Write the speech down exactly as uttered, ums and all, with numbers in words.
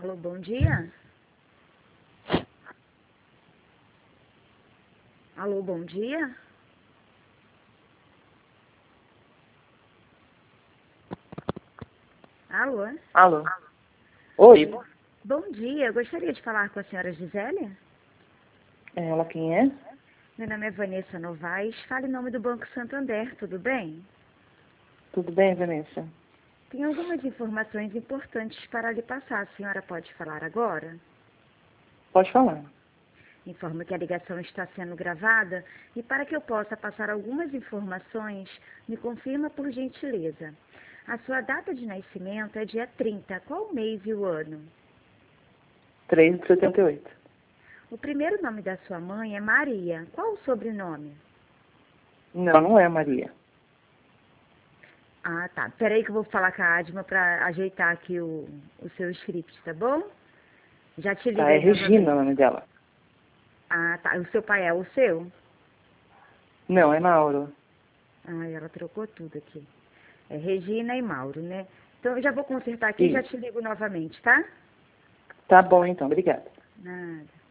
Alô, bom dia? Alô, bom dia? Alô? Alô? Oi, Bom dia, eu gostaria de falar com a senhora Gisele? ela quem é? Meu nome é Vanessa Novaes, fala em nome do Banco Santander, tudo bem? Tudo bem, Vanessa? Tem algumas informações importantes para lhe passar, a senhora pode falar agora? Pode falar. Informo que a ligação está sendo gravada e para que eu possa passar algumas informações, me confirma por gentileza. A sua data de nascimento é dia trinta, qual o mês e o ano? três de setenta e oito. O primeiro nome da sua mãe é Maria, qual o sobrenome? Não, não é Maria. Ah, tá. Peraí que eu vou falar com a Adma para ajeitar aqui o, o seu script, tá bom? Já te ligo Tá, é aí Regina o novamente. nome dela. Ah, tá. O seu pai é o seu? Não, é Mauro. Ah, ela trocou tudo aqui. É Regina e Mauro, né? Então eu já vou consertar aqui e já Isso. te ligo novamente, tá? Tá bom então, obrigada. Nada.